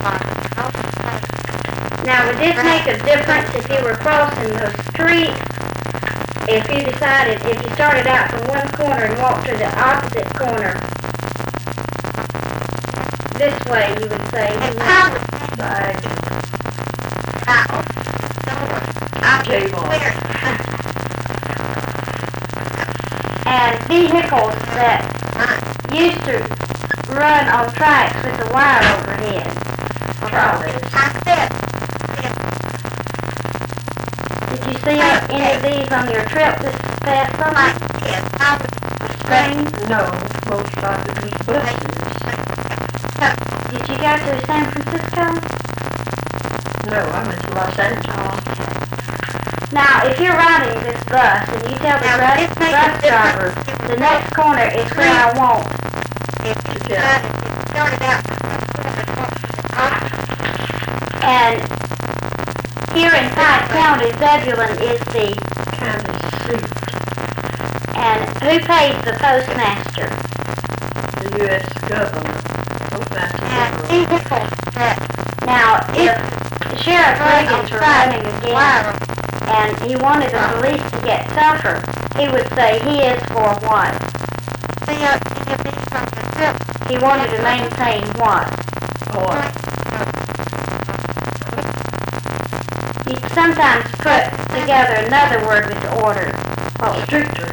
Now, would this make a difference if you were crossing the street? If you started out from one corner and walked to the opposite corner, this way you would say, and vehicles that used to run on tracks with the wire overhead. Did you see any of these on your trip this past summer? Spring? No, most of it was buses. Did you go to San Francisco? No, I went to Los Angeles. Now, if you're riding this bus and you tell the bus driver the next corner is where I want, and here in Pike County, Zebulon is the County seat. and who pays the postmaster? The U.S. government. Now, if Sheriff Reagan's were running again and he wanted the police to get tougher, he would say he is for what? He wanted to maintain what? He sometimes put together another word with the order. Stricter.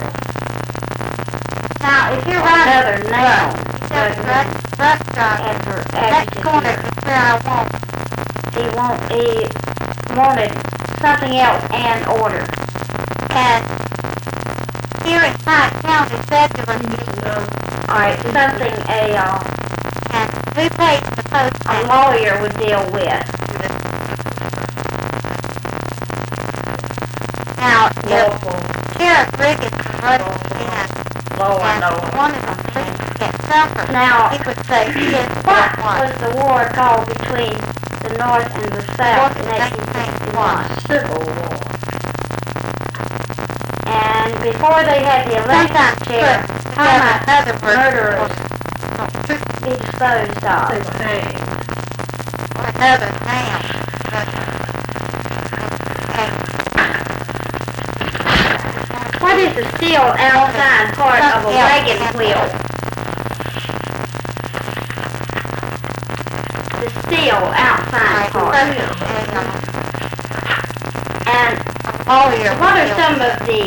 Now, if you're right other noun, he wanted something else and order. And here in Pike County, Zebulon alright, something and who pays the post a lawyer would deal with. Now, Sheriff Reagan running again. One of them please get tougher. Now, he would say, what was the war called between the North and the South in 1861? Civil War. And before they had the election chair, how might murderers be disposed of? They were hanged. Another town. What is the steel outside part of a wagon wheel? The steel outside part. And what are some of the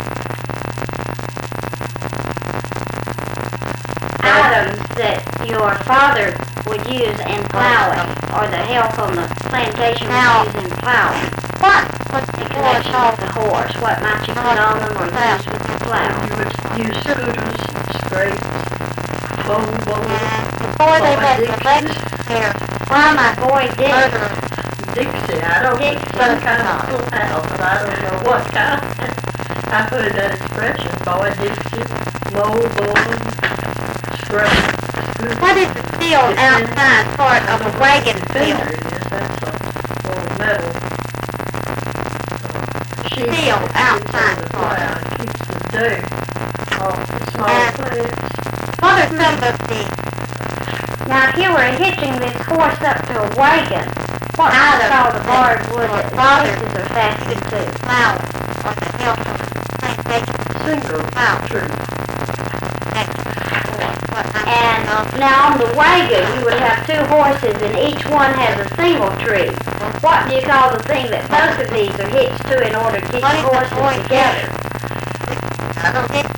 items that your father would use in plowing, or the help on the plantation would use in plowing? What was the connection with the horse? What might you put on them or use with the plow? You would use scooters, scrapes, phone bowls. Before they had the electric chair, why my boy Dixie, I don't know, some kind of plow, but I don't know what kind. I heard that expression, boy Dixie, mow, bowl, scrape, scooter. What is the steel outside part of a wagon wheel? That's a metal. Steel outside part. Keeps the dirt off the small plants. What are some of the... Now, if you were hitching this horse up to a wagon, what would you call the barred wood that the horses are fastened to? Plow, or the help of plantation. Single tree. And now on the wagon, you would have two horses, and each one has a single tree. What do you call the thing that both of these are hitched to in order to keep the horses together? I don't think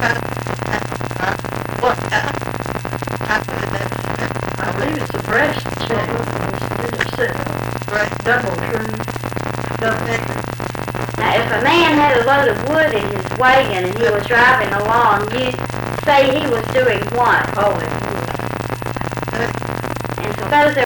I believe it's a breast check. Double tree. Now, if a man had a load of wood in his wagon and he was driving along, you'd say he was doing what? Holy. And suppose there